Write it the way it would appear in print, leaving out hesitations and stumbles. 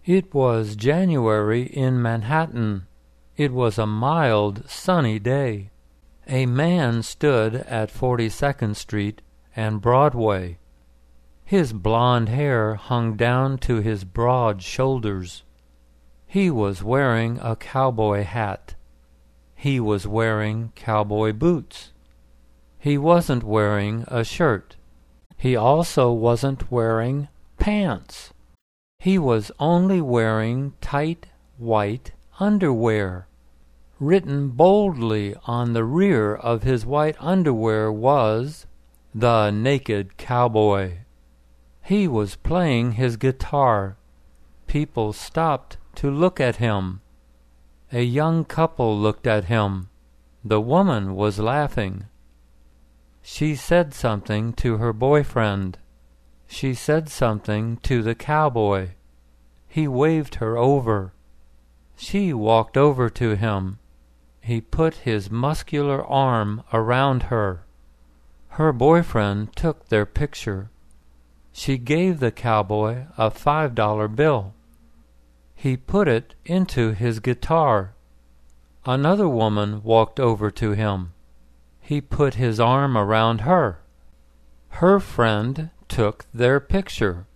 It was January in Manhattan. It was a mild, sunny day. A man stood at 42nd Street and Broadway. His blond hair hung down to his broad shoulders. He was wearing a cowboy hat. He was wearing cowboy boots. He wasn't wearing a shirt. He also wasn't wearing pants. He was only wearing tight white underwear. Written boldly on the rear of his white underwear was, "The Naked Cowboy." He was playing his guitar. People stopped to look at him. A young couple looked at him. The woman was laughing. She said something to her boyfriend. She said something to the cowboy. He waved her over. She walked over to him. He put his muscular arm around her. Her boyfriend took their picture. She gave the cowboy a $5 bill. He put it into his guitar. Another woman walked over to him. He put his arm around her. Her friend took their picture.